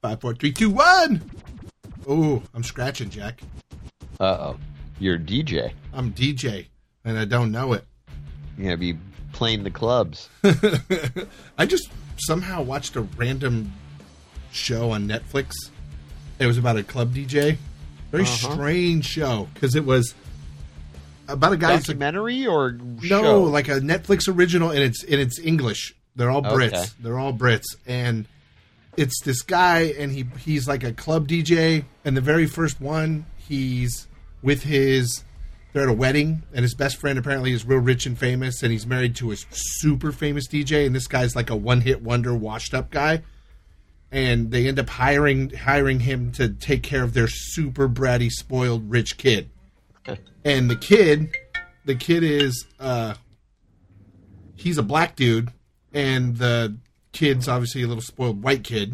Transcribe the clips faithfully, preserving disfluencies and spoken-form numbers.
Five, four, three, two, one. Oh, I'm scratching, Jack. Uh-oh. You're a D J. I'm D J, and I don't know it. You're going to be playing the clubs. I just somehow watched a random show on Netflix. It was about a club D J. Very uh-huh. strange show, because it was about a guy. Documentary or show? No, like a Netflix original, and it's and it's English. They're all Brits. Okay. They're all Brits, and it's this guy, and he he's like a club D J. And the very first one, he's with his. They're at a wedding, and his best friend apparently is real rich and famous, and he's married to a super famous D J. And this guy's like a one hit wonder, washed up guy. And they end up hiring hiring him to take care of their super bratty, spoiled, rich kid. Okay. And the kid, the kid is, uh, he's a black dude, and the kid's obviously a little spoiled white kid.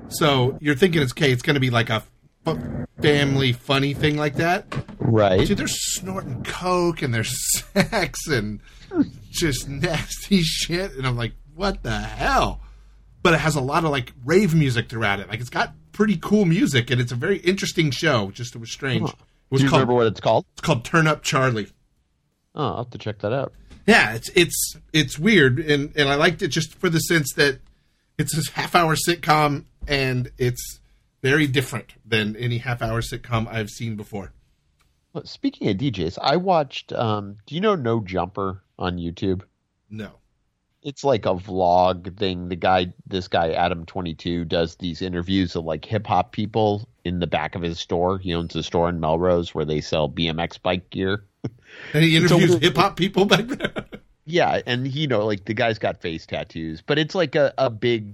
So you're thinking it's okay, it's going to be like a f- family funny thing like that. Right. Dude, they're snorting coke, and there's sex, and just nasty shit. And I'm like, what the hell? But it has a lot of like rave music throughout it. Like it's got pretty cool music, and it's a very interesting show. Just it was strange. Huh. It was Do you called, remember what it's called? It's called Turn Up Charlie. Oh, I'll have to check that out. Yeah, it's it's it's weird, and, and I liked it just for the sense that it's this half hour sitcom, and it's very different than any half hour sitcom I've seen before. Well, speaking of D Js, I watched. Um, do you know No Jumper on YouTube? No. It's like a vlog thing. The guy, this guy, Adam twenty-two, does these interviews of like hip hop people in the back of his store. He owns a store in Melrose where they sell B M X bike gear. And he interviews so, hip hop people back there. Yeah. And he, you know, like the guy's got face tattoos, but it's like a, a big,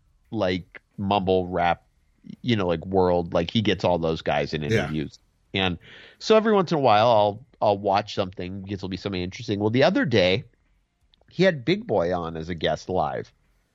like mumble rap, you know, like world. Like he gets all those guys in interviews. Yeah. And so every once in a while I'll, I'll watch something because it'll be something interesting. Well, the other day, he had Big Boy on as a guest live.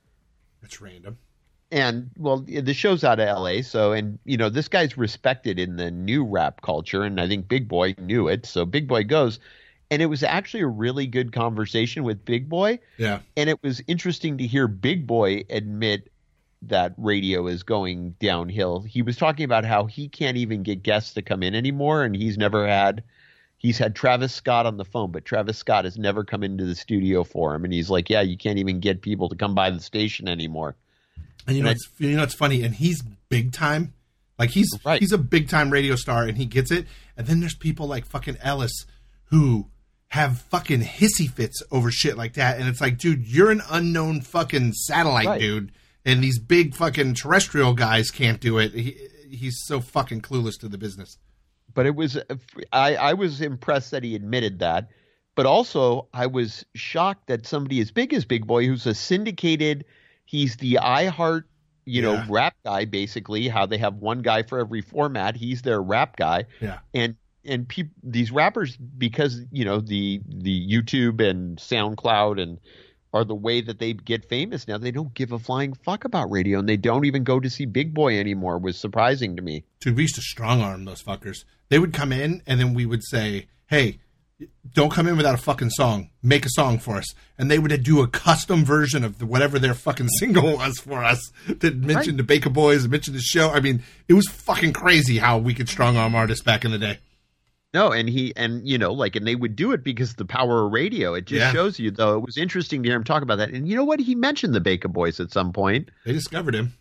That's random. And, well, the show's out of L A, so, and, you know, this guy's respected in the new rap culture, and I think Big Boy knew it, so Big Boy goes. And it was actually a really good conversation with Big Boy. Yeah. And it was interesting to hear Big Boy admit that radio is going downhill. He was talking about how he can't even get guests to come in anymore, and he's never had – he's had Travis Scott on the phone, but Travis Scott has never come into the studio for him. And he's like, yeah, you can't even get people to come by the station anymore. And you know, and it's, you know, it's funny. And he's big time. Like he's, right. he's a big time radio star, and he gets it. And then there's people like fucking Ellis who have fucking hissy fits over shit like that. And it's like, dude, you're an unknown fucking satellite right. dude. And these big fucking terrestrial guys can't do it. He, he's so fucking clueless to the business. But it was, I, I was impressed that he admitted that. But also, I was shocked that somebody as big as Big Boy, who's a syndicated, he's the iHeart, you yeah. know, rap guy, basically, how they have one guy for every format. He's their rap guy. Yeah. And and pe- these rappers, because, you know, the the YouTube and SoundCloud and are the way that they get famous now, they don't give a flying fuck about radio, and they don't even go to see Big Boy anymore. It was surprising to me. Dude, we used to strong arm those fuckers. They would come in, and then we would say, hey, don't come in without a fucking song. Make a song for us. And they would do a custom version of the, whatever their fucking single was for us that mentioned right. the Baker Boys and mentioned the show. I mean, it was fucking crazy how we could strong arm artists back in the day. No, and he, and you know, like, and they would do it because of the power of radio. It just yeah. shows you, though. It was interesting to hear him talk about that. And you know what? He mentioned the Baker Boys at some point. They discovered him.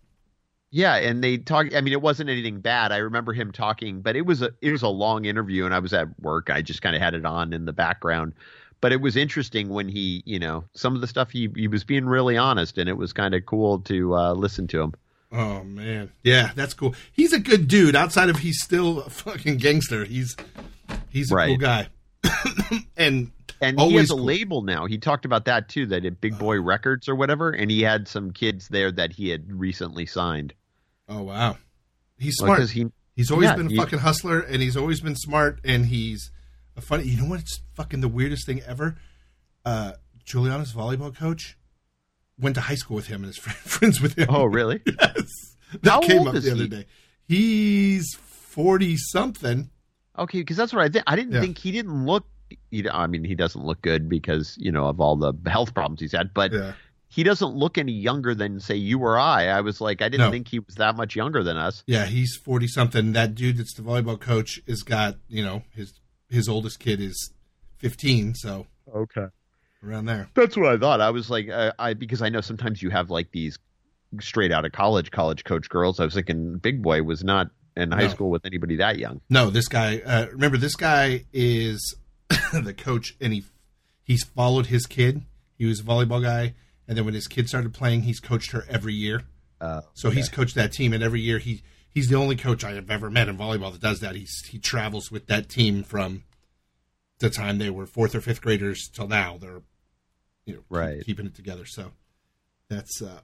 Yeah, and they talked. I mean, it wasn't anything bad. I remember him talking, but it was a it was a long interview, and I was at work. I just kind of had it on in the background. But it was interesting when he, you know, some of the stuff he he was being really honest, and it was kind of cool to uh, listen to him. Oh man, yeah, that's cool. He's a good dude. Outside of he's still a fucking gangster. He's he's a right. cool guy, and and he has a cool. label now. He talked about that too. That at Big Boy Records or whatever, and he had some kids there that he had recently signed. Oh wow, he's smart. Well, he, he's always yeah, been a he, fucking hustler, and he's always been smart, and he's a funny. You know what's fucking the weirdest thing ever? Uh, Juliana's volleyball coach went to high school with him and is friends with him. Oh really? Yes. That How came old up is the other he? day. He's forty something. Okay, because that's what I think. I didn't Yeah. think he didn't look. You know, I mean, he doesn't look good because you know of all the health problems he's had, but. Yeah. he doesn't look any younger than, say, you or I. I was like, I didn't No. think he was that much younger than us. Yeah, he's forty something. That dude that's the volleyball coach has got, you know, his his oldest kid is fifteen, so Okay. around there. That's what I thought. I was like, uh, I because I know sometimes you have like these straight out of college, college coach girls. I was thinking Big Boy was not in high No. school with anybody that young. No, this guy. Uh, remember, this guy is the coach, and he he's followed his kid. He was a volleyball guy, and then when his kid started playing, he's coached her every year. Uh, So he's coached that team, and every year he he's the only coach I have ever met in volleyball that does that. He's he travels with that team from the time they were fourth or fifth graders till now. They're you know keep- Right. keeping it together. So that's uh,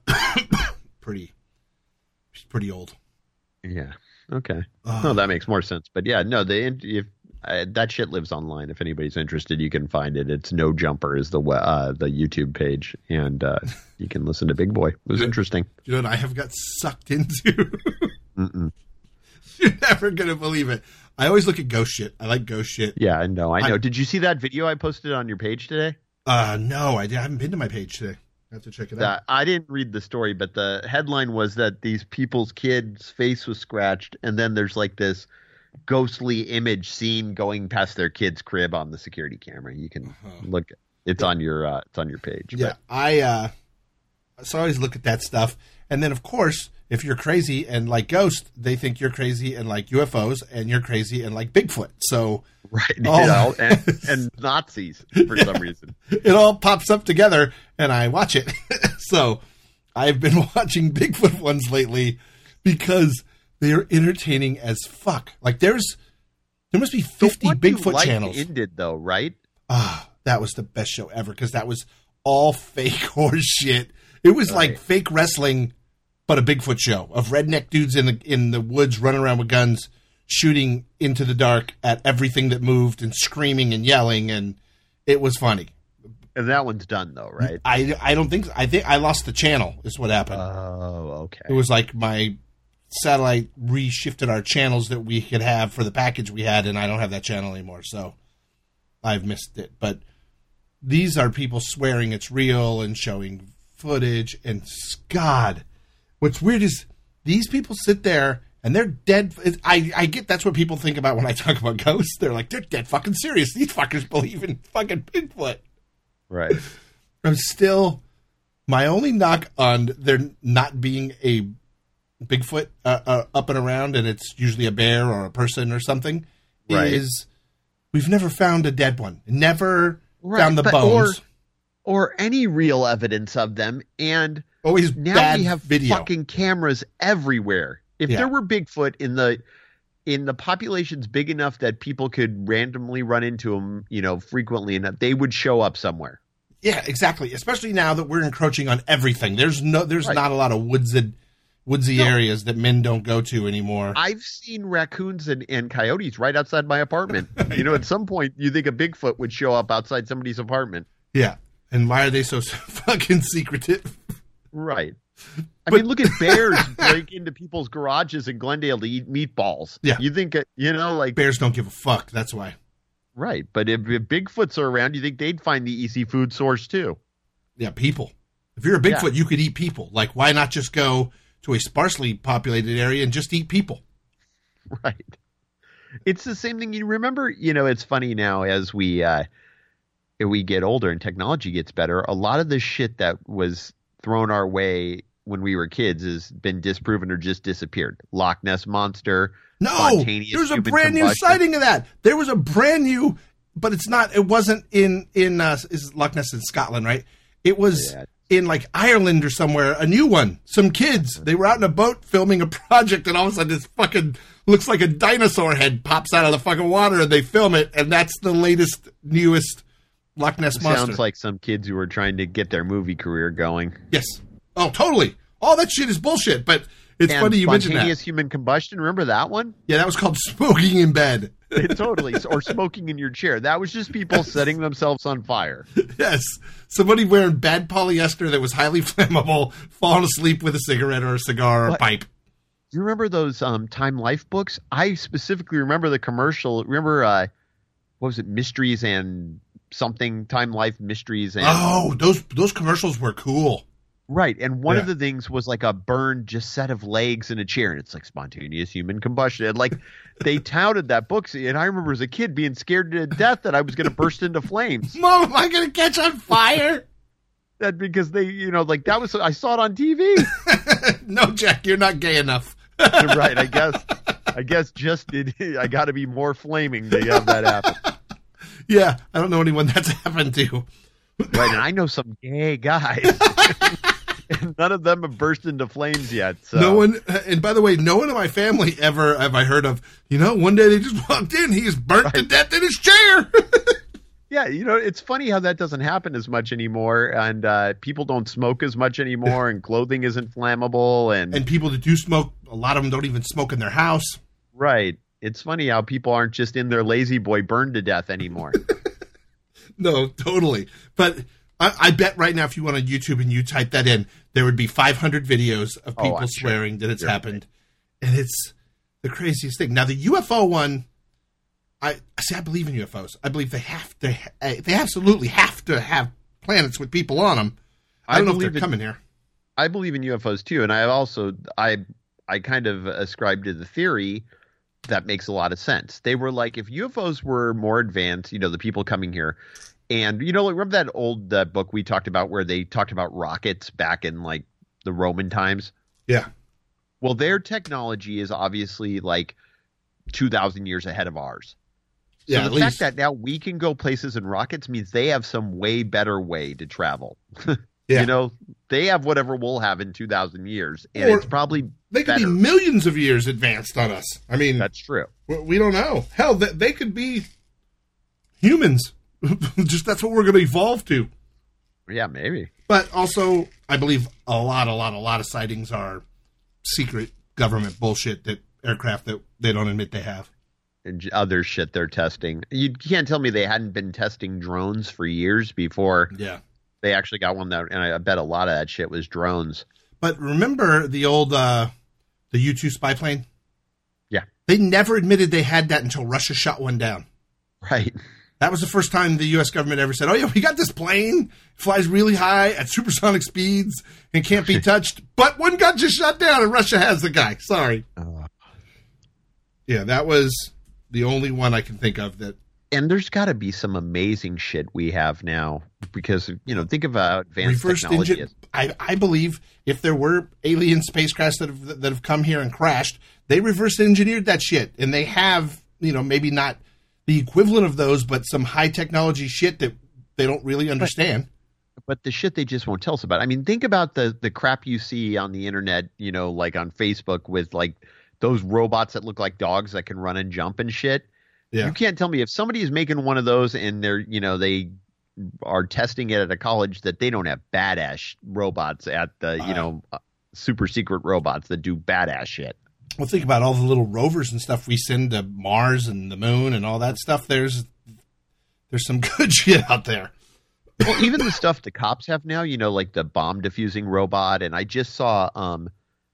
pretty. She's pretty old. Yeah. Okay. Uh, No, that makes more sense. But yeah, no, the if uh, that shit lives online. If anybody's interested, you can find it. It's No Jumper is the we- uh, the YouTube page, and uh, you can listen to Big Boy. It was interesting. You know what I have got sucked into? Mm-mm. You're never gonna believe it. I always look at ghost shit. I like ghost shit. Yeah, I know. I know. I- Did you see that video I posted on your page today? Uh, no, I, did- I haven't been to my page today. I have to check it out. That I didn't read the story, but the headline was that these people's kid's face was scratched, and then there's like this ghostly image seen going past their kid's crib on the security camera. You can Uh-huh. look. It's on your. Uh, it's on your page. Yeah, I uh, so I always look at that stuff, and then of course, if you're crazy and like Ghost, they think you're crazy and like U F Os, and you're crazy and like Bigfoot. So But, right. Oh. You know, and, and Nazis for some reason. it all pops up together, and I watch it. So I've been watching Bigfoot ones lately because they are entertaining as fuck. Like there's there must be fifty What you Bigfoot liked channels. ended though, right? Ah, that was the best show ever because that was all fake horse shit. It was like Right. fake wrestling, but a Bigfoot show of redneck dudes in the in the woods running around with guns, shooting into the dark at everything that moved and screaming and yelling, and it was funny. And that one's done though, right? I, I don't think I think I lost the channel is what happened. Oh, It okay. was like my satellite reshifted our channels that we could have for the package we had, and I don't have that channel anymore, so I've missed it. But these are people swearing it's real and showing footage, and God, what's weird is these people sit there and they're dead. it- I, I get that's what people think about when I talk about ghosts. They're like, they're dead fucking serious. These fuckers believe in fucking Bigfoot. Right. I'm still my only knock on there not being a Bigfoot uh, uh, up and around, and it's usually a bear or a person or something. Right. Is we've never found a dead one, never Right, found the but- bones. Or any real evidence of them, and Always now bad we have video. fucking cameras everywhere. If Yeah. there were Bigfoot in the in the population's big enough that people could randomly run into them, you know, frequently enough, they would show up somewhere. Yeah, exactly. Especially now that we're encroaching on everything. There's no, there's Right. not a lot of woodsy, woodsy No. areas that men don't go to anymore. I've seen raccoons and, and coyotes right outside my apartment. You know, at some point, you think a Bigfoot would show up outside somebody's apartment. Yeah, and why are they so fucking secretive? Right. I But- mean, look at bears break into people's garages in Glendale to eat meatballs. Yeah. You think, uh, you know, like, Bears don't give a fuck. That's why. right. But if, if Bigfoots are around, you think they'd find the easy food source too. Yeah, people. If you're a Bigfoot, you could eat people. Like, why not just go to a sparsely populated area and just eat people? Right. It's the same thing. You remember, you know, it's funny now as we, uh, as we get older and technology gets better, a lot of the shit that was thrown our way when we were kids has been disproven or just disappeared. Loch Ness Monster. No, Spontaneous there's a human brand new combustion. sighting of that. There was a brand new, but it's not. It wasn't in in uh, is Loch Ness in Scotland, right? It was Yeah. in like Ireland or somewhere. A new one. Some kids. They were out in a boat filming a project, and all of a sudden, this fucking looks like a dinosaur head pops out of the fucking water, and they film it, and that's the latest, newest Loch Ness monster. Sounds like some kids who were trying to get their movie career going. Yes. Oh, totally. All that shit is bullshit, but it's And funny you mentioned spontaneous that. human combustion. Remember that one? Yeah, that was called Smoking in Bed. It totally. Or smoking in your chair. That was just people setting themselves on fire. Yes. Somebody wearing bad polyester that was highly flammable, falling asleep with a cigarette or a cigar or a What? pipe. Do you remember those um, Time Life books? I specifically remember the commercial. Remember, uh, what was it? Mysteries and something. Time Life Mysteries and Oh, those those commercials were cool. Right. And one Yeah. of the things was like a burned just set of legs in a chair. And it's like spontaneous human combustion. And like they touted that book. And I remember as a kid being scared to death that I was going to burst into flames. Mom, am I going to catch on fire? That because they, you know, like that was, I saw it on T V. No, Jack, you're not gay enough. Right. I guess, I guess just, it, I got to be more flaming to have that happen. Yeah. I don't know anyone that's happened to. Right. And I know some gay guys. And none of them have burst into flames yet. So. No one, and by the way, no one in my family ever have I heard of, you know, one day they just walked in, he's burnt right. to death in his chair. Yeah, you know, it's funny how that doesn't happen as much anymore, and uh, people don't smoke as much anymore, and clothing isn't flammable, and and people that do smoke, a lot of them don't even smoke in their house. Right. It's funny how people aren't just in their lazy boy burned to death anymore. No, totally. But I, I bet right now, if you went on YouTube and you type that in, there would be five hundred videos of people oh, swearing sure. that it's You're happened, right. And it's the craziest thing. Now the U F O one. I see. I believe in U F Os. I believe they have to. They absolutely have to have planets with people on them. I don't I know if they're in, coming here. I believe in U F Os too, and I also I I kind of ascribe to the theory that makes a lot of sense. They were like, if U F Os were more advanced, you know, the people coming here, and you know, remember that old uh, book we talked about where they talked about rockets back in like the Roman times? Yeah. Well, their technology is obviously like two thousand years ahead of ours. So yeah, the fact least. that now we can go places in rockets means they have some way better way to travel. Yeah. You know, they have whatever we'll have in two thousand years, and or it's probably they could better. be millions of years advanced on us. I mean, that's true. We don't know. Hell, they could be humans. Just that's what we're going to evolve to. Yeah, maybe. But also, I believe a lot, a lot, a lot of sightings are secret government bullshit that aircraft that they don't admit they have. And other shit they're testing. You can't tell me they hadn't been testing drones for years before yeah. they actually got one that, and I bet a lot of that shit was drones. But remember the old, uh, the U two spy plane? Yeah. They never admitted they had that until Russia shot one down. Right. That was the first time the U S government ever said, oh yeah, we got this plane, flies really high at supersonic speeds and can't be touched, but one got just shot down and Russia has the guy. Sorry. Uh. Yeah, that was the only one I can think of that. And there's got to be some amazing shit we have now because, you know, think about advanced Reversed technology. Engine, I, I believe if there were alien spacecrafts that have, that have come here and crashed, they reverse engineered that shit. And they have, you know, maybe not the equivalent of those, but some high technology shit that they don't really understand. But, but the shit they just won't tell us about. I mean, think about the, the crap you see on the internet, you know, like on Facebook with like those robots that look like dogs that can run and jump and shit. Yeah. You can't tell me if somebody is making one of those and they're, you know, they are testing it at a college that they don't have badass robots at the, you uh, know, uh, super secret robots that do badass shit. Well, think about all the little rovers and stuff we send to Mars and the moon and all that stuff. There's, there's some good shit out there. Well, even the stuff the cops have now, you know, like the bomb diffusing robot. And I just saw, um,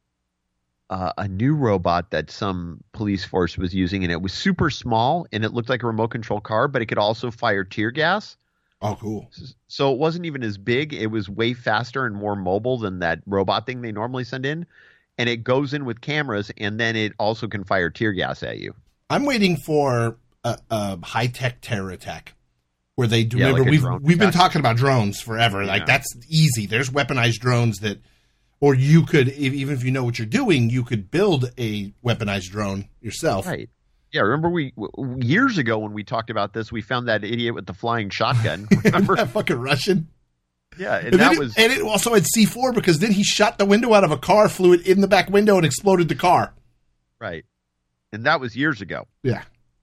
Uh, a new robot that some police force was using, and it was super small, and it looked like a remote control car, but it could also fire tear gas. Oh, cool. So it wasn't even as big. It was way faster and more mobile than that robot thing they normally send in, and it goes in with cameras, and then it also can fire tear gas at you. I'm waiting for a, a high-tech terror attack where they do. Yeah, remember, like we've, drone we've attack. been talking about drones forever. Yeah. Like, that's easy. There's weaponized drones that – or you could, even if you know what you're doing, you could build a weaponized drone yourself. Right. Yeah, remember we years ago when we talked about this, we found that idiot with the flying shotgun. Remember that fucking Russian? Yeah, and, and that it, was, and it also had C four because then he shot the window out of a car, flew it in the back window, and exploded the car. Right, and that was years ago. Yeah.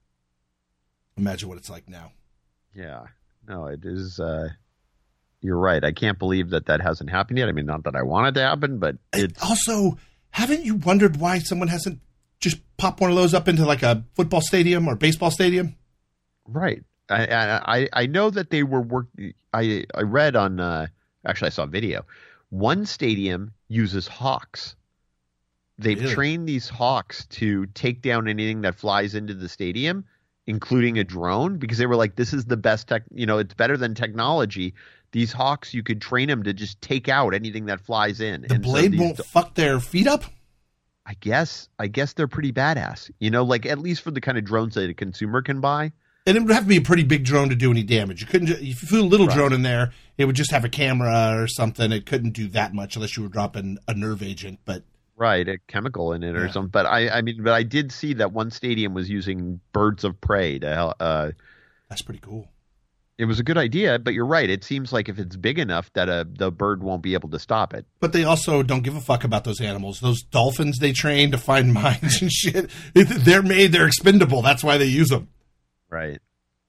Imagine what it's like now. Yeah. No, it is. Uh, You're right. I can't believe that that hasn't happened yet. I mean, not that I want it to happen, but it's... Also, haven't you wondered why someone hasn't just popped one of those up into like a football stadium or baseball stadium? Right. I I, I know that they were work. I I read on. Uh, actually, I saw a video. One stadium uses hawks. They've really? trained these hawks to take down anything that flies into the stadium, including a drone, because they were like, "This is the best tech. You know, it's better than technology these hawks, you could train them to just take out anything that flies in. The and blade so won't fuck their feet up? I guess I guess they're pretty badass. You know, like at least for the kind of drones that a consumer can buy. And it would have to be a pretty big drone to do any damage. You couldn't. If you flew a little Right. drone in there, it would just have a camera or something. It couldn't do that much unless you were dropping a nerve agent. But Right, a chemical in it or Yeah. something. But I, I mean, but I did see that one stadium was using birds of prey to help. Uh, that's pretty cool. it was a good idea, but you're right. It seems like if it's big enough that a the bird won't be able to stop it. But they also don't give a fuck about those animals. Those dolphins they train to find mines and shit. They're made. They're expendable. That's why they use them. Right.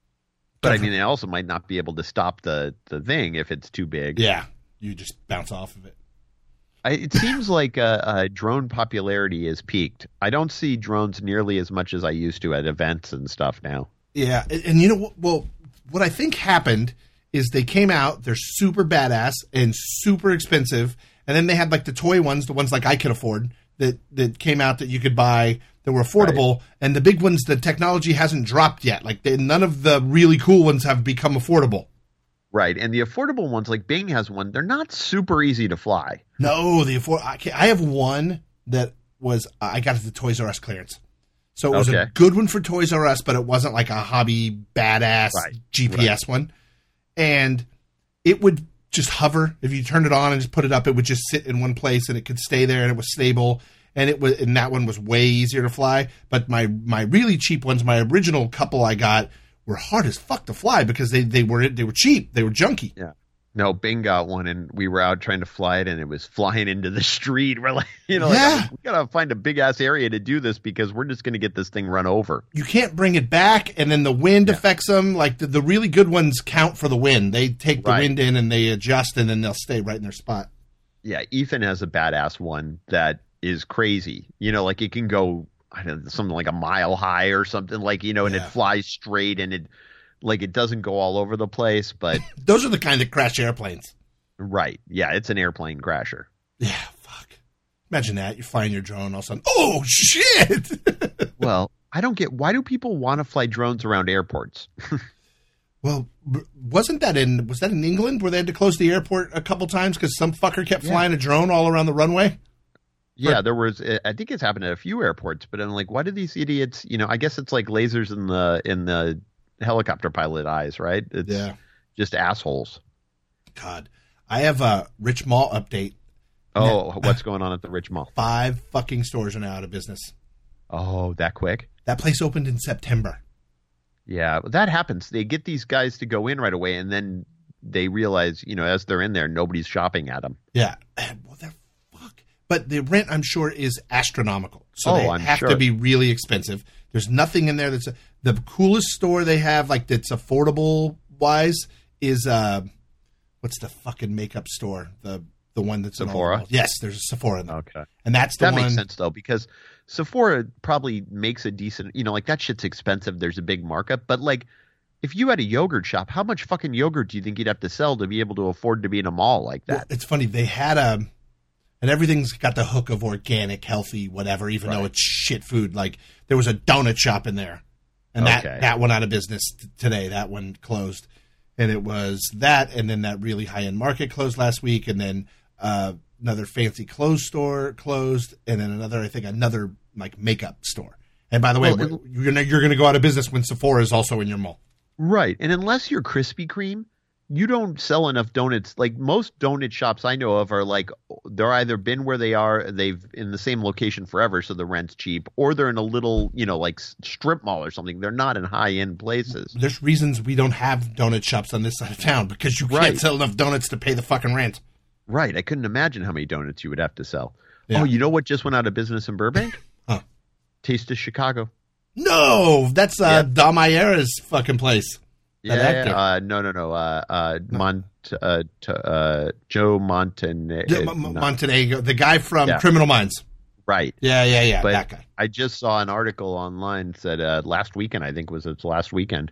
But I mean, they also might not be able to stop the, the thing if it's too big. Yeah, you just bounce off of it. I, it seems like uh, uh, drone popularity is peaked. I don't see drones nearly as much as I used to at events and stuff now. Yeah, and, and you know what? Well, what I think happened is they came out. They're super badass and super expensive, and then they had like the toy ones, the ones like I could afford that that came out that you could buy that were affordable, right. And the big ones, the technology hasn't dropped yet. Like they, none of the really cool ones have become affordable. Right, and the affordable ones, like Bing has one, they're not super easy to fly. No, the afford. I, can't, I have one that was I got at the Toys R Us clearance, so it was Okay. a good one for Toys R Us, but it wasn't like a hobby badass Right. G P S Right. one, and it would just hover if you turned it on and just put it up. It would just sit in one place and it could stay there, and it was stable. And it was, and that one was way easier to fly. But my my really cheap ones, my original couple I got, were hard as fuck to fly because they, they were they were cheap. They were junky. Yeah. No, Bing got one, and we were out trying to fly it, and it was flying into the street. We're like, you know, Yeah. like, we gotta find a big ass area to do this because we're just gonna get this thing run over. You can't bring it back, and then the wind Yeah. affects them. Like the, the really good ones count for the wind. They take the Right. wind in and they adjust, and then they'll stay right in their spot. Yeah, Ethan has a badass one that is crazy. You know, like it can go I don't know, something like a mile high or something, like, you know, and Yeah. it flies straight, and it like it doesn't go all over the place, but Those are the kind that crash airplanes. right. Yeah, it's an airplane crasher. Yeah, fuck. Imagine that. You're flying your drone, all of a sudden, oh, shit! Well, I don't get why do people want to fly drones around airports? Well, b- wasn't that in, was that in England where they had to close the airport a couple times because some fucker kept Yeah. flying a drone all around the runway? Yeah, there was. I think it's happened at a few airports, but I'm like, why do these idiots? You know, I guess it's like lasers in the in the helicopter pilot eyes, right? It's Yeah. just assholes. God. I have a Rich Mall update. Oh, what's going on at the Rich Mall? Five fucking stores are now out of business. Oh, that quick? That place opened in September. Yeah, that happens. They get these guys to go in right away, and then they realize, you know, as they're in there, nobody's shopping at them. Yeah. Well, they're fuck. But the rent, I'm sure, is astronomical. So Oh, they I'm have sure. to be really expensive. There's nothing in there that's a, the coolest store they have, like that's affordable wise, is uh, what's the fucking makeup store? The the one that's in all the Sephora? malls. Yes, there's a Sephora in there. Okay. And that's the That one. makes sense, though, because Sephora probably makes a decent, you know, like that shit's expensive. There's a big markup. But like, if you had a yogurt shop, how much fucking yogurt do you think you'd have to sell to be able to afford to be in a mall like Well, that? it's funny. They had a, and everything's got the hook of organic, healthy, whatever, even though Right. it's shit food. Like there was a donut shop in there, and that, Okay. that went out of business t- today. That one closed. And it was that, and then that really high end market closed last week, and then uh, another fancy clothes store closed, and then another, I think, another like makeup store. And by the way, Well, we're- you're gonna you're gonna go out of business when Sephora is also in your mall. Right. And unless you're Krispy Kreme, you don't sell enough donuts. Like most donut shops I know of are like, they're either been where they are, they've in the same location forever, so the rent's cheap, or they're in a little, you know, like strip mall or something. They're not in high end places. There's reasons we don't have donut shops on this side of town because you can't Right. sell enough donuts to pay the fucking rent. Right. I couldn't imagine how many donuts you would have to sell. Yeah. Oh, you know what just went out of business in Burbank? Huh. Taste of Chicago. No, that's uh, Yep. Dom Ayera's fucking place. Yeah, That actor. uh, no, no, no. Uh, uh, Mont, uh, t- uh, Joe Montana. Yeah, M- M- Montenegro, the guy from Yeah. Criminal Minds. Right. Yeah, yeah, yeah, But that guy. I just saw an article online that uh, last weekend, I think was its last weekend.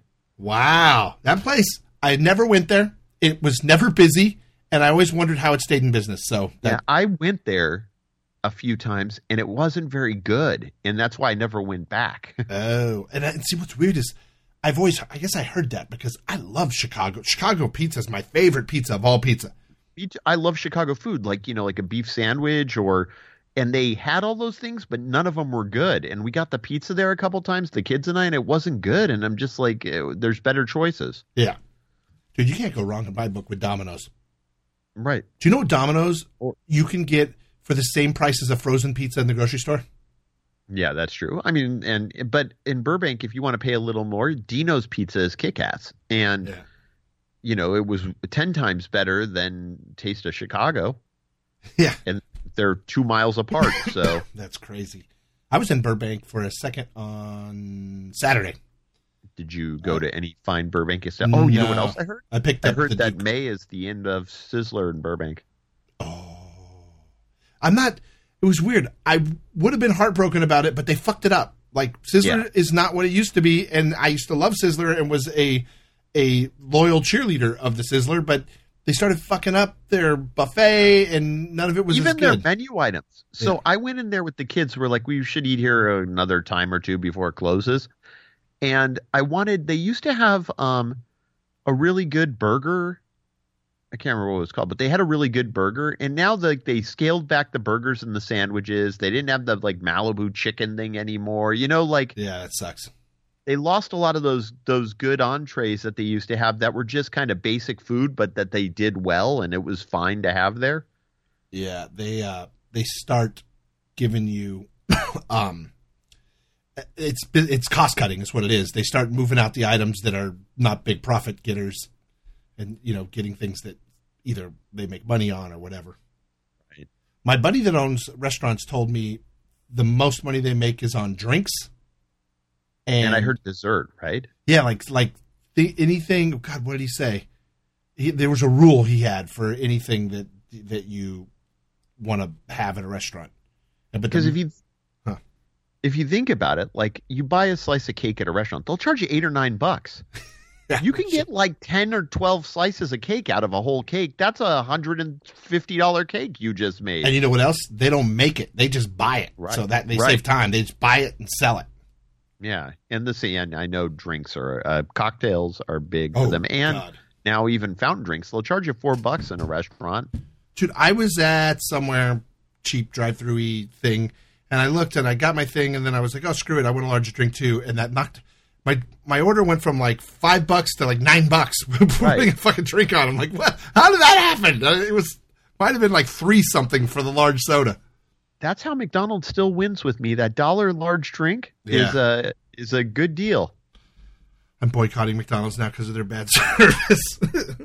Wow, that place. I never went there. It was never busy, and I always wondered how it stayed in business. So Yeah, that, I went there a few times and it wasn't very good, and that's why I never went back. oh, and, I, and see what's weird is I've always, I guess I heard that because I love Chicago. Chicago pizza is my favorite pizza of all pizza. I love Chicago food, like, you know, like a beef sandwich or, and they had all those things, but none of them were good. And we got the pizza there a couple times, the kids and I, and it wasn't good. And I'm just like, there's better choices. Yeah. Dude, you can't go wrong in my book with Domino's. Right. Do you know what Domino's you can get for the same price as a frozen pizza in the grocery store? Yeah, that's true. I mean, and, but in Burbank, if you want to pay a little more, Dino's Pizza is kick-ass. And, yeah. you know, it was ten times better than Taste of Chicago. Yeah. And they're two miles apart. So that's crazy. I was in Burbank for a second on Saturday. Did you go uh, to any fine Burbank stuff? Oh, you no. know what else I heard? I picked up I heard the that Duke. May is the end of Sizzler in Burbank. Oh. I'm not – it was weird. I would have been heartbroken about it, but they fucked it up. Like, Sizzler yeah. is not what it used to be, and I used to love Sizzler and was a a loyal cheerleader of the Sizzler, but they started fucking up their buffet, and none of it was even as good. Their menu items. So yeah. I went in there with the kids who were like, we should eat here another time or two before it closes. And I wanted – they used to have um, a really good burger – I can't remember what it was called, but they had a really good burger. And now the, they scaled back the burgers and the sandwiches. They didn't have the like Malibu chicken thing anymore. You know, like yeah, that sucks. They lost a lot of those those good entrees that they used to have that were just kind of basic food, but that they did well and it was fine to have there. Yeah, they uh, they start giving you um, it's it's cost cutting is what it is. They start moving out the items that are not big profit getters. And, you know, getting things that either they make money on or whatever. Right. My buddy that owns restaurants told me the most money they make is on drinks. And, and I heard dessert, right? Yeah, like like the, anything. God, what did he say? He, there was a rule he had for anything that that you want to have at a restaurant. Because if you huh. if you think about it, like you buy a slice of cake at a restaurant, they'll charge you eight or nine bucks. You can get like ten or twelve slices of cake out of a whole cake. That's a one hundred fifty dollars cake you just made. And you know what else? They don't make it. They just buy it. Right. So that they right. save time. They just buy it and sell it. Yeah. And the and I know drinks are uh, cocktails are big oh, for them. And God. Now even fountain drinks. They'll charge you four bucks in a restaurant. Dude, I was at somewhere cheap drive-through-y thing, and I looked and I got my thing, and then I was like, oh, screw it. I want a larger drink too. And that knocked – My my order went from like five bucks to like nine bucks putting right. a fucking drink on. I'm like, what? How did that happen? It was might have been like three something for the large soda. That's how McDonald's still wins with me. That dollar large drink yeah. is a is a good deal. I'm boycotting McDonald's now because of their bad service.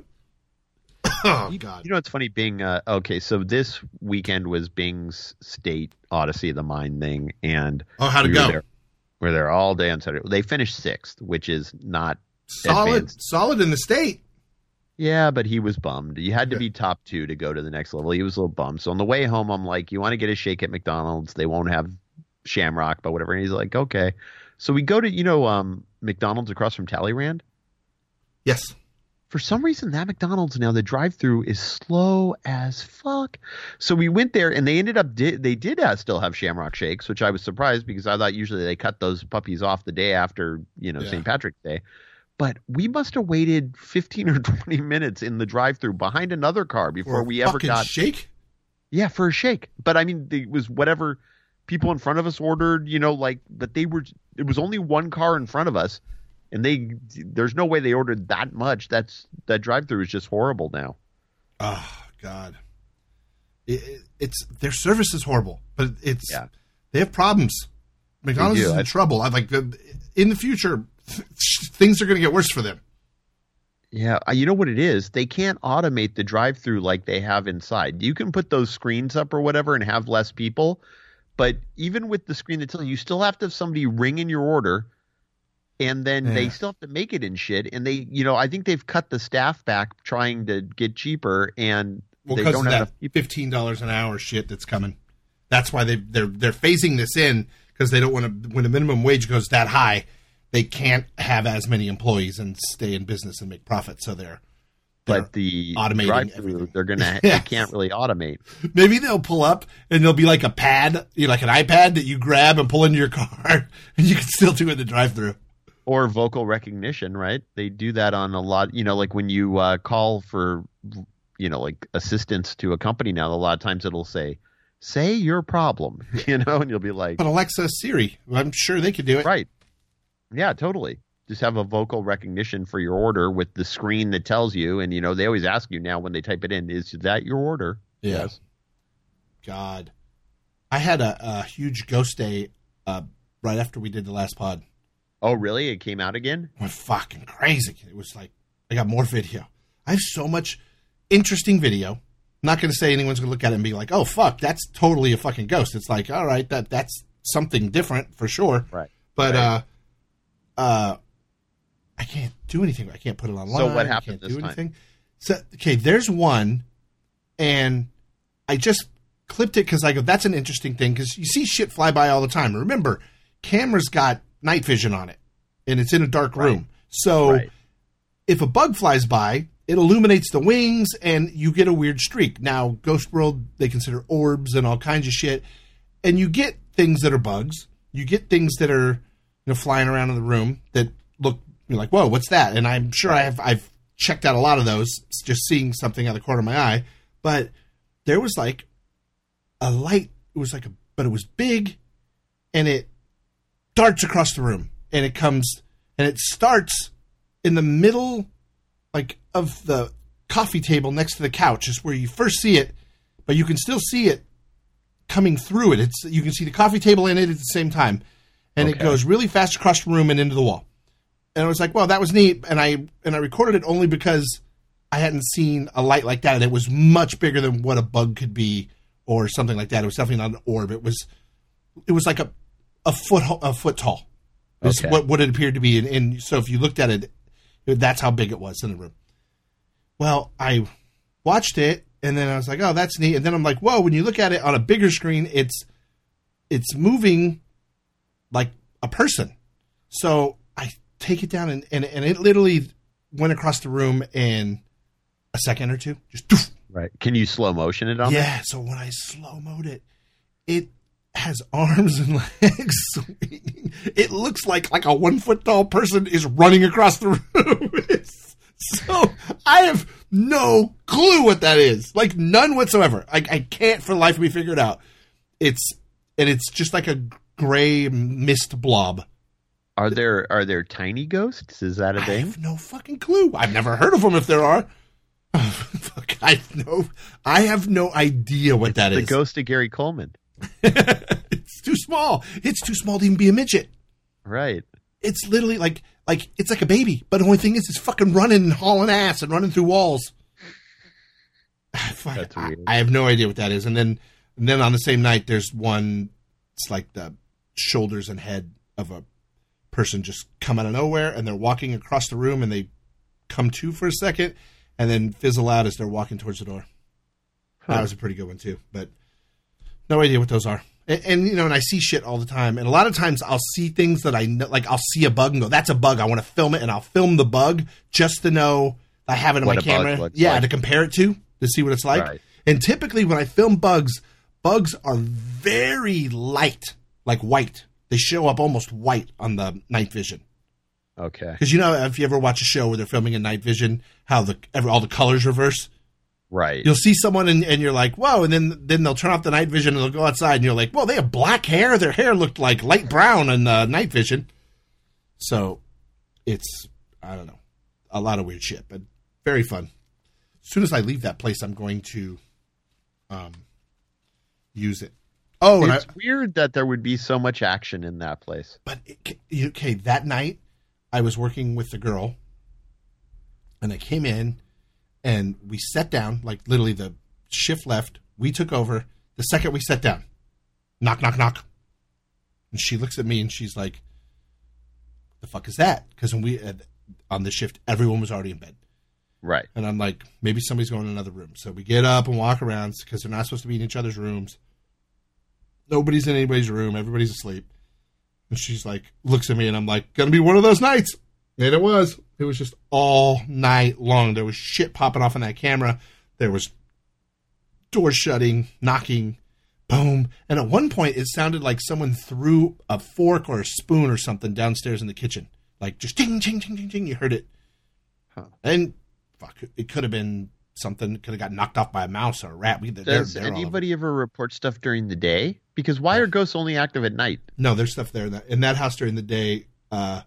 Oh you, God! You know what's funny? Bing. Uh, okay, so this weekend was Bing's State Odyssey of the Mind thing, and oh, how'd we it go? There. We're there all day on Saturday. They finished sixth, which is not solid. Advanced. Solid in the state. Yeah, but he was bummed. You had to be top two to go to the next level. He was a little bummed. So on the way home, I'm like, "You want to get a shake at McDonald's? They won't have Shamrock, but whatever." And he's like, "Okay." So we go to you know um, McDonald's across from Talleyrand. Yes. For some reason, that McDonald's now, the drive-thru is slow as fuck. So we went there, and they ended up di- they did uh, still have Shamrock shakes, which I was surprised because I thought usually they cut those puppies off the day after you know yeah. Saint Patrick's Day. But we must have waited fifteen or twenty minutes in the drive-thru behind another car before we ever got shake. Yeah, for a shake. But I mean, it was whatever people in front of us ordered. You know, like, but they were. It was only one car in front of us. And they, there's no way they ordered that much. That's that drive-through is just horrible now. Oh God, it, it, it's their service is horrible, but it's yeah. they have problems. McDonald's is in I, trouble. I like the, in the future, things are going to get worse for them. Yeah, you know what it is? They can't automate the drive-through like they have inside. You can put those screens up or whatever and have less people, but even with the screen that's you still have to have somebody ring in your order. And then yeah. they still have to make it and shit. And they, you know, I think they've cut the staff back trying to get cheaper. And well, they don't have of that fifteen dollars an hour shit that's coming. That's why they they're they're phasing this in because they don't want to. When the minimum wage goes that high, they can't have as many employees and stay in business and make profit. So they're, they're but the automating everything. They're gonna yeah. they can't really automate. Maybe they'll pull up and there'll be like a pad, you know, like an iPad that you grab and pull into your car, and you can still do it in the drive-through. Or vocal recognition, right? They do that on a lot, you know, like when you uh, call for, you know, like assistance to a company now, a lot of times it'll say, say your problem, you know, and you'll be like. But Alexa, Siri, I'm sure they could do it. Right. Yeah, totally. Just have a vocal recognition for your order with the screen that tells you. And, you know, they always ask you now when they type it in, is that your order? Yeah. Yes. God. I had a, a huge ghost day uh, right after we did the last pod. Oh, really? It came out again? It went fucking crazy. It was like, I got more video. I have so much interesting video. I'm not going to say anyone's going to look at it and be like, oh, fuck, that's totally a fucking ghost. It's like, all right, that that's something different for sure. Right. But, right. uh, uh, I can't do anything. I can't put it online. So what happened I can't this do anything. time? So, okay, there's one, and I just clipped it because I go, that's an interesting thing, because you see shit fly by all the time. Remember, camera's got night vision on it, and it's in a dark room. Right. So right. if a bug flies by, it illuminates the wings, and you get a weird streak. Now, Ghost World, they consider orbs and all kinds of shit, and you get things that are bugs. You get things that are, you know, flying around in the room that look, you're like, whoa, what's that? And I'm sure I have, I've checked out a lot of those, just seeing something out of the corner of my eye. But there was like a light. It was like a, but it was big, and it darts across the room, and it comes, and it starts in the middle, like, of the coffee table next to the couch is where you first see it, but you can still see it coming through it. It's, you can see the coffee table in it at the same time, and okay. It goes really fast across the room and into the wall. And I was like, well, that was neat. And I, and I recorded it only because I hadn't seen a light like that. And it was much bigger than what a bug could be or something like that. It was definitely not an orb. It was, it was like a, a foot, a foot tall. Is okay. what, what it appeared to be. And, and so if you looked at it, that's how big it was in the room. Well, I watched it, and then I was like, oh, that's neat. And then I'm like, whoa, when you look at it on a bigger screen, it's, it's moving like a person. So I take it down, and, and, and it literally went across the room in a second or two. Just doof. Right. Can you slow motion it on? Yeah. There? So when I slow mode it, it has arms and legs swinging. It looks like like a one foot tall person is running across the room. It's, so I have no clue what that is. Like none whatsoever. I, I can't for the life of me figure it out. It's and it's just like a gray mist blob. Are there are there tiny ghosts? Is that a thing? I have no fucking clue. I've never heard of them. If there are, oh, fuck, I have no. I have no idea what it's that the is. The ghost of Gary Coleman. It's too small. It's too small to even be a midget. Right. It's literally like like it's like a baby, but the only thing is, it's fucking running and hauling ass and running through walls. Fuck, That's weird. I, I have no idea what that is. And then and then on the same night, there's one. It's like the shoulders and head of a person just come out of nowhere, and they're walking across the room, and they come to for a second, and then fizzle out as they're walking towards the door. Huh. That was a pretty good one too, but no idea what those are. And, and you know, and I see shit all the time, and a lot of times I'll see things that I know, like I'll see a bug and go, "That's a bug. I want to film it," and I'll film the bug just to know I have it in what my camera. Yeah, like. To compare it to to see what it's like. Right. And typically, when I film bugs, bugs are very light, like white. They show up almost white on the night vision. Okay. Because you know, if you ever watch a show where they're filming in night vision, how the every, all the colors reverse. Right. You'll see someone and, and you're like, whoa, and then then they'll turn off the night vision and they'll go outside and you're like, whoa, they have black hair. Their hair looked like light brown in the night vision. So it's, I don't know, a lot of weird shit, but very fun. As soon as I leave that place, I'm going to um, use it. Oh, it's I, weird that there would be so much action in that place. But, it, okay, that night I was working with the girl and I came in and we sat down, like literally the shift left. We took over. The second we sat down, knock, knock, knock. And she looks at me and she's like, the fuck is that? Because when we, uh, on the shift, everyone was already in bed. Right. And I'm like, maybe somebody's going in another room. So we get up and walk around because they're not supposed to be in each other's rooms. Nobody's in anybody's room. Everybody's asleep. And she's like, looks at me and I'm like, gonna be one of those nights. And it was. It was just all night long. There was shit popping off in that camera. There was doors shutting, knocking, boom. And at one point, it sounded like someone threw a fork or a spoon or something downstairs in the kitchen. like just ting, ting, ting, ting, ting. You heard it. Huh. And fuck, it could have been something. Could have got knocked off by a mouse or a rat. We, Does they're, they're anybody ever report stuff during the day? Because why are ghosts only active at night? No, there's stuff there in that, in that house during the day. Uh,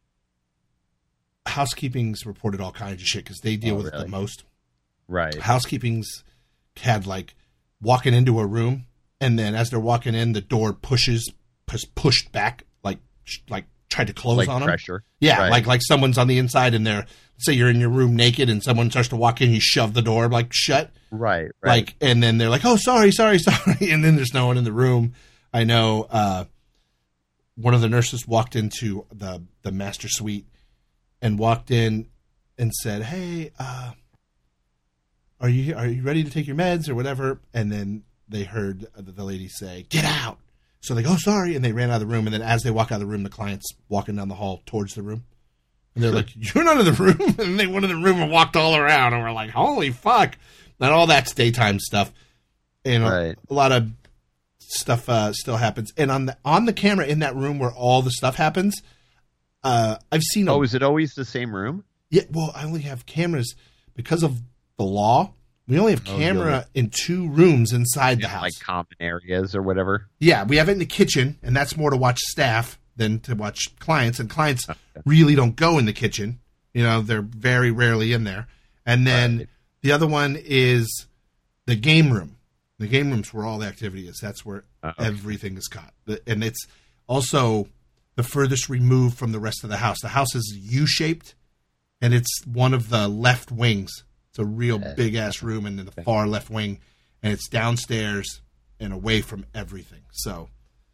housekeeping's reported all kinds of shit because they deal Oh, with it really? the most. Right. Housekeeping's had like walking into a room, and then as they're walking in, the door pushes, pus- pushed back, like like tried to close Like on them. pressure. Yeah, Right. like like someone's on the inside, and they're say you're in your room naked, and someone starts to walk in, you shove the door like shut, Right. Right. like, and then they're like, "Oh, sorry, sorry, sorry," and then there's no one in the room. I know uh, one of the nurses walked into the the master suite and walked in and said, "Hey, uh, are you are you ready to take your meds or whatever?" And then they heard the lady say, "Get out!" So they go, "Oh, sorry," and they ran out of the room. And then as they walk out of the room, the client's walking down the hall towards the room, and they're like, "You're not in the room," and they went in the room and walked all around, and we're like, "Holy fuck!" And all that's daytime stuff, and Right. a, a lot of stuff uh, still happens. And on the on the camera in that room where all the stuff happens, uh, I've seen. Oh, a, is it always the same room? yeah, well, I only have cameras because of the law. We only have Oh, camera in two rooms inside the In, house. like common areas or whatever. Yeah, we have it in the kitchen, and that's more to watch staff than to watch clients. And clients really don't go in the kitchen. You know, they're very rarely in there. And then Right. the other one is the game room. The game room's where all the activity is. That's where Uh-oh. everything is caught. The- And it's also the furthest removed from the rest of the house. The house is U-shaped, and it's one of the left wings. It's a real big-ass room in the far left wing, and it's downstairs and away from everything. So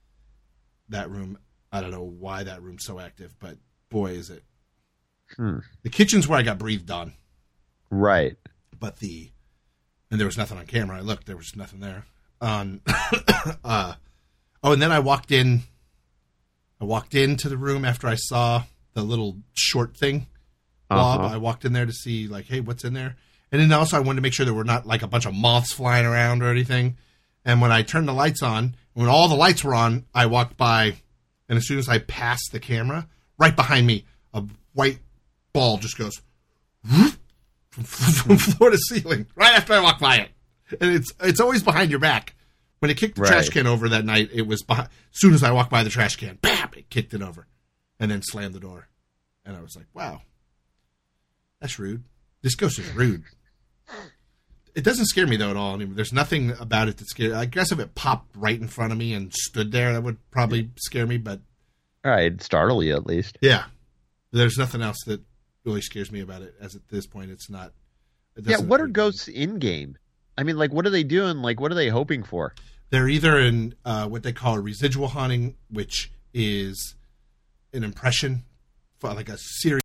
that room, I don't know why that room's so active, but boy, is it. Hmm. The kitchen's where I got breathed on, Right. but the and there was nothing on camera. I looked, there was nothing there. Um, uh, oh, and then I walked in. I walked into the room after I saw the little short thing blob. Uh-huh. I walked in there to see, like, hey, what's in there? And then also I wanted to make sure there were not like a bunch of moths flying around or anything. And when I turned the lights on, when all the lights were on, I walked by, and as soon as I passed the camera, right behind me, a white ball just goes whoop, from, from floor to ceiling right after I walked by it. And it's it's always behind your back. When it kicked the Right. trash can over that night, it was behind, as soon as I walked by the trash can, bam, it kicked it over, and then slammed the door. And I was like, wow, that's rude. This ghost is rude. It doesn't scare me, though, at all anymore. There's nothing about it that scares. I guess if it popped right in front of me and stood there, that would probably scare me. But All right. Startle you at least. yeah, there's nothing else that really scares me about it. As at this point, it's not. It Yeah. doesn't What are really- ghosts in game? I mean, like, what are they doing? Like, what are they hoping for? They're either in uh, what they call a residual haunting, which is an impression, for like a series.